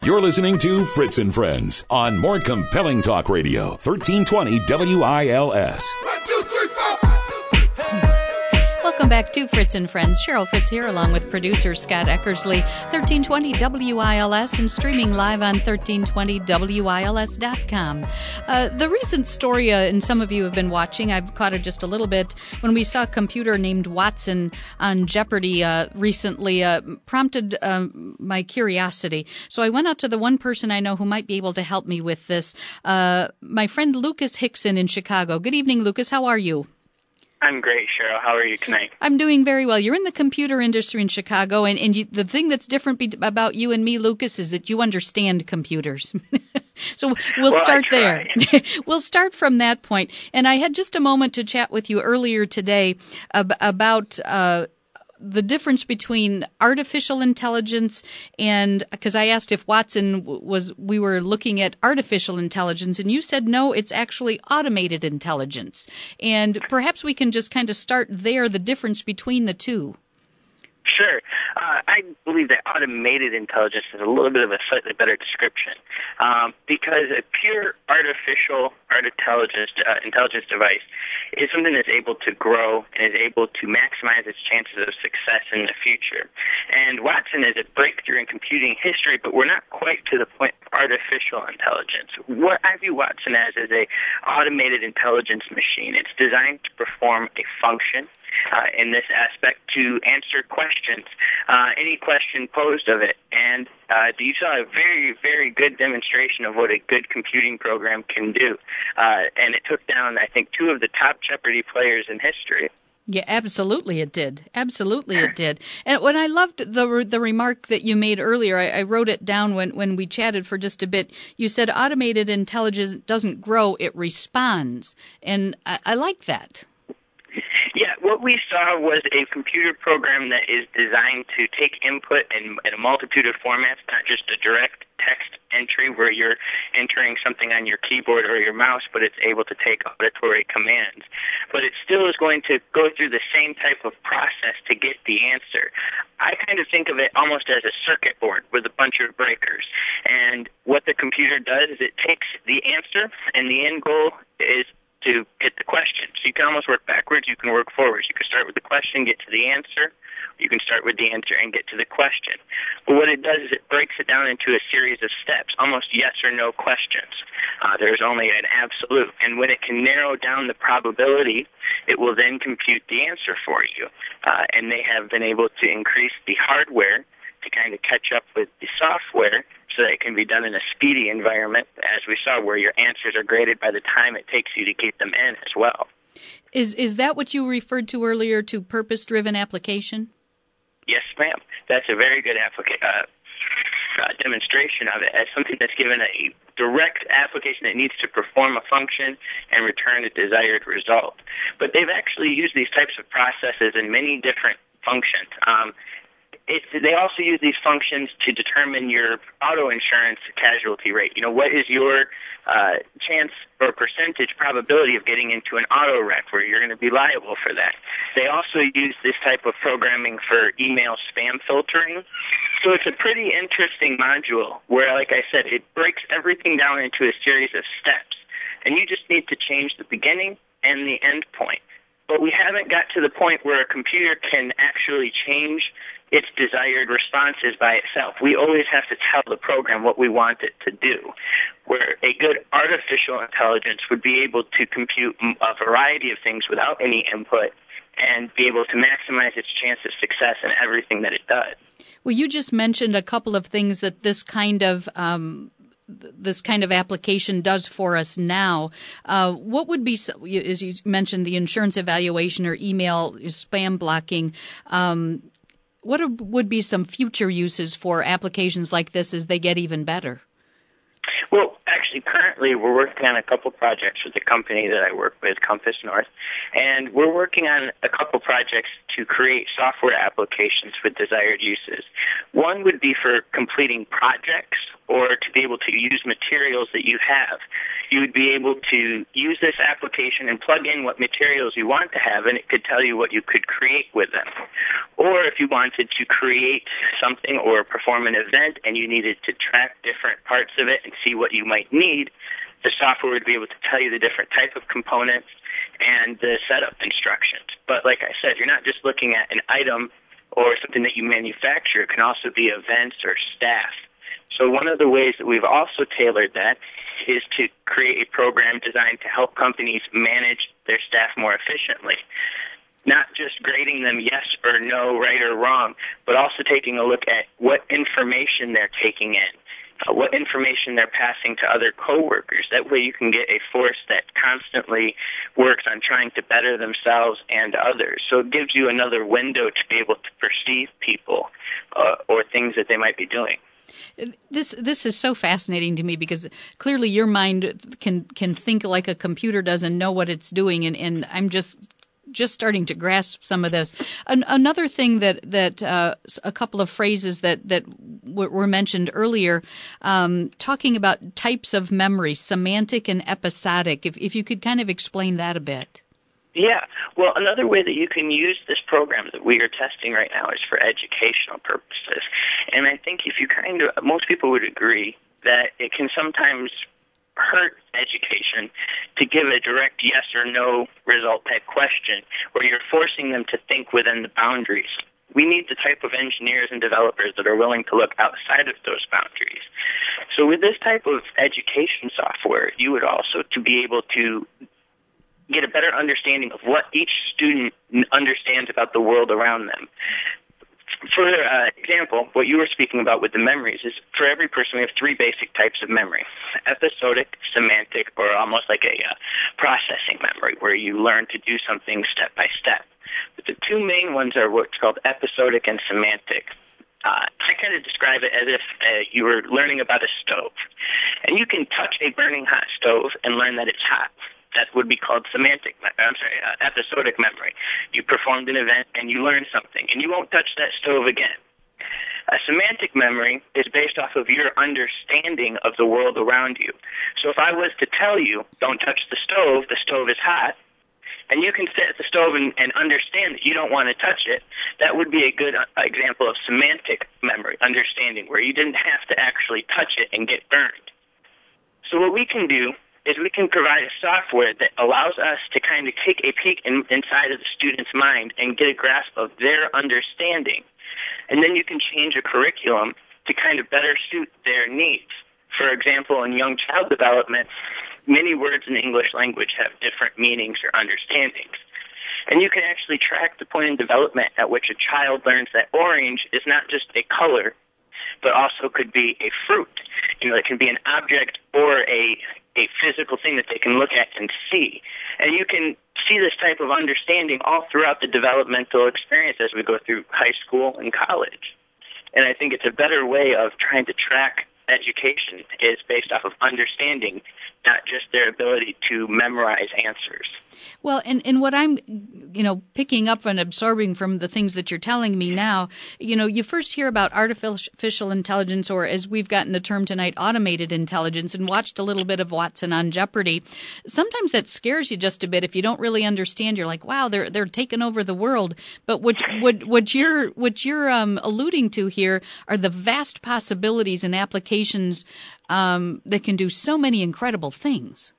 You're listening to Fritz and Friends on More Compelling Talk Radio, 1320 WILS. 1, 2, 3, 4. Welcome back to Fritz and Friends. Cheryl Fritz here along with producer Scott Eckersley, 1320 WILS and streaming live on 1320WILS.com. The recent story, and some of you have been watching, I've caught it just a little bit, when we saw a computer named Watson on Jeopardy recently, prompted my curiosity. So I went out to the one person I know who might be able to help me with this, my friend Lucas Hickson in Chicago. Good evening, Lucas. How are you? I'm great, Cheryl. How are you tonight? I'm doing very well. You're in the computer industry in Chicago, and the thing that's different about you and me, Lucas, is that you understand computers. So we'll start there. We'll start from that point. And I had just a moment to chat with you earlier today about the difference between artificial intelligence and, because I asked if Watson we were looking at artificial intelligence, and you said no, it's actually automated intelligence. And perhaps we can just kind of start there, the difference between the two. Sure. I believe that automated intelligence is a little bit of a slightly better description because a pure artificial intelligence device is something that's able to grow and is able to maximize its chances of success in the future. And Watson is a breakthrough in computing history, but we're not quite to the point of artificial intelligence. What I view Watson as is a automated intelligence machine. It's designed to perform a function in this aspect to answer questions, any question posed of it. And you saw a very, very good demonstration of what a good computing program can do. And it took down, I think, 2 of the top Jeopardy players in history. Yeah, absolutely it did. Absolutely it did. And when I loved the remark that you made earlier, I wrote it down when we chatted for just a bit. You said automated intelligence doesn't grow, it responds. And I like that. Yeah, what we saw was a computer program that is designed to take input in a multitude of formats, not just a direct text entry where you're entering something on your keyboard or your mouse, but it's able to take auditory commands. But it still is going to go through the same type of process to get the answer. I kind of think of it almost as a circuit board with a bunch of breakers. And what the computer does is it takes the answer, and the end goal is to get the question. So you can almost work backwards, you can work forwards. You can start with the question, get to the answer. You can start with the answer and get to the question. But what it does is it breaks it down into a series of steps, almost yes or no questions. There's only an absolute. And when it can narrow down the probability, it will then compute the answer for you. And they have been able to increase the hardware to kind of catch up with the software so that it can be done in a speedy environment, as we saw, where your answers are graded by the time it takes you to get them in as well. Is that what you referred to earlier, to purpose-driven application? Yes, ma'am. That's a very good demonstration of it as something that's given a direct application that needs to perform a function and return a desired result. But they've actually used these types of processes in many different functions. They also use these functions to determine your auto insurance casualty rate. You know, what is your chance or percentage probability of getting into an auto wreck where you're going to be liable for that. They also use this type of programming for email spam filtering. So it's a pretty interesting module where, like I said, it breaks everything down into a series of steps. And you just need to change the beginning and the end point. But we haven't got to the point where a computer can actually change its desired responses by itself. We always have to tell the program what we want it to do, where a good artificial intelligence would be able to compute a variety of things without any input and be able to maximize its chance of success in everything that it does. Well, you just mentioned a couple of things that this kind of application does for us now. What would be, as you mentioned, the insurance evaluation or email spam blocking? What would be some future uses for applications like this as they get even better? Well, actually, currently we're working on a couple projects with the company that I work with, Compass North, and we're working on a couple projects to create software applications with desired uses. One would be for completing projects or to be able to use materials that you have. You would be able to use this application and plug in what materials you want to have, and it could tell you what you could create with them. Or if you wanted to create something or perform an event and you needed to track different parts of it and see what you might need, the software would be able to tell you the different type of components and the setup instructions. But like I said, you're not just looking at an item or something that you manufacture. It can also be events or staff. So one of the ways that we've also tailored that is to create a program designed to help companies manage their staff more efficiently. Not just grading them yes or no, right or wrong, but also taking a look at what information they're taking in, what information they're passing to other coworkers. That way you can get a force that constantly works on trying to better themselves and others. So it gives you another window to be able to perceive people or things that they might be doing. This is so fascinating to me because clearly your mind can think like a computer does and know what it's doing, and I'm just starting to grasp some of this. Another thing that a couple of phrases that were mentioned earlier, talking about types of memory, semantic and episodic. If you could kind of explain that a bit. Yeah. Well, another way that you can use this program that we are testing right now is for educational purposes. And I think most people would agree that it can sometimes hurt education to give a direct yes or no result type question where you're forcing them to think within the boundaries. We need the type of engineers and developers that are willing to look outside of those boundaries. So with this type of education software, you would also to be able to get a better understanding of what each student understands about the world around them. For example, what you were speaking about with the memories is for every person we have three basic types of memory: episodic, semantic, or almost like a processing memory where you learn to do something step by step. But the two main ones are what's called episodic and semantic. I kind of describe it as if you were learning about a stove. And you can touch a burning hot stove and learn that it's hot. That would be called episodic memory. You performed an event and you learned something, and you won't touch that stove again. A semantic memory is based off of your understanding of the world around you. So if I was to tell you, don't touch the stove is hot, and you can sit at the stove and understand that you don't want to touch it, that would be a good example of semantic memory, understanding, where you didn't have to actually touch it and get burned. So what we can do is we can provide a software that allows us to kind of take a peek inside of the student's mind and get a grasp of their understanding. And then you can change a curriculum to kind of better suit their needs. For example, in young child development, many words in the English language have different meanings or understandings. And you can actually track the point in development at which a child learns that orange is not just a color, but also could be a fruit. It can be an object or a physical thing that they can look at and see. And you can see this type of understanding all throughout the developmental experience as we go through high school and college. And I think it's a better way of trying to track education is based off of understanding, not just their ability to memorize answers. Well, and what I'm, picking up and absorbing from the things that you're telling me now, you first hear about artificial intelligence, or as we've gotten the term tonight, automated intelligence, and watched a little bit of Watson on Jeopardy. Sometimes that scares you just a bit if you don't really understand. You're like, wow, they're taking over the world. But what you're alluding to here are the vast possibilities and applications that can do so many incredible things.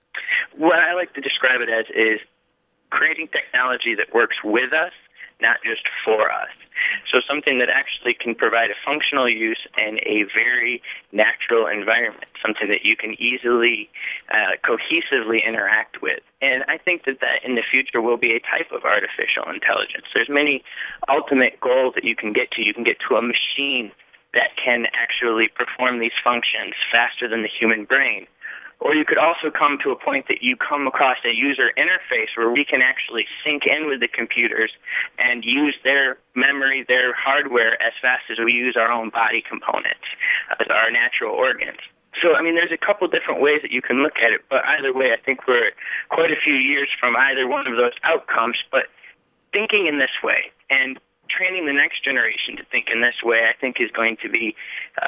What I like to describe it as is creating technology that works with us, not just for us. So something that actually can provide a functional use in a very natural environment, something that you can easily, cohesively interact with. And I think that in the future will be a type of artificial intelligence. There's many ultimate goals that you can get to. You can get to a machine that can actually perform these functions faster than the human brain. Or you could also come to a point that you come across a user interface where we can actually sync in with the computers and use their memory, their hardware, as fast as we use our own body components, as our natural organs. So, there's a couple different ways that you can look at it, but either way, I think we're quite a few years from either one of those outcomes. But thinking in this way and training the next generation to think in this way, I think is going to be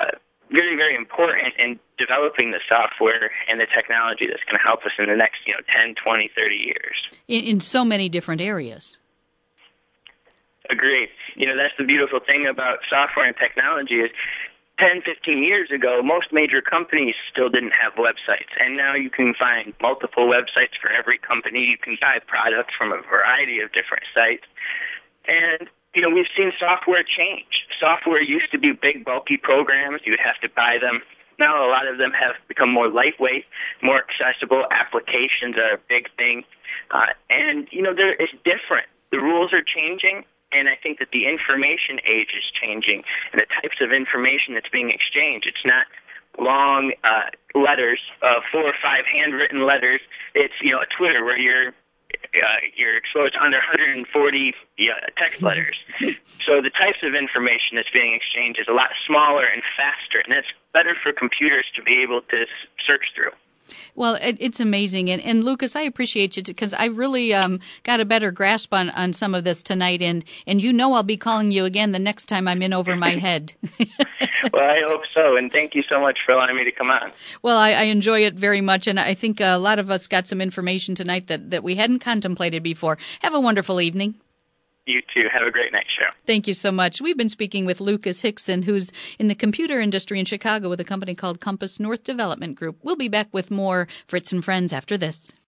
very, very important in developing the software and the technology that's going to help us in the next 10, 20, 30 years. In so many different areas. Agreed. That's the beautiful thing about software and technology is 10, 15 years ago, most major companies still didn't have websites. And now you can find multiple websites for every company. You can buy products from a variety of different sites. And, we've seen software change. Software used to be big, bulky programs. You would have to buy them. Now a lot of them have become more lightweight, more accessible. Applications are a big thing. It's different. The rules are changing. And I think that the information age is changing, and the types of information that's being exchanged. It's not long letters, 4 or 5 handwritten letters. It's a Twitter where you're exposed to under 140 text letters. So the types of information that's being exchanged is a lot smaller and faster, and that's better for computers to be able to search through. Well, it's amazing. And Lucas, I appreciate you because I really got a better grasp on some of this tonight. And I'll be calling you again the next time I'm in over my head. Well, I hope so. And thank you so much for allowing me to come on. Well, I enjoy it very much. And I think a lot of us got some information tonight that we hadn't contemplated before. Have a wonderful evening. You too. Have a great night show. Thank you so much. We've been speaking with Lucas Hickson, who's in the computer industry in Chicago with a company called Compass North Development Group. We'll be back with more Fritz and Friends after this.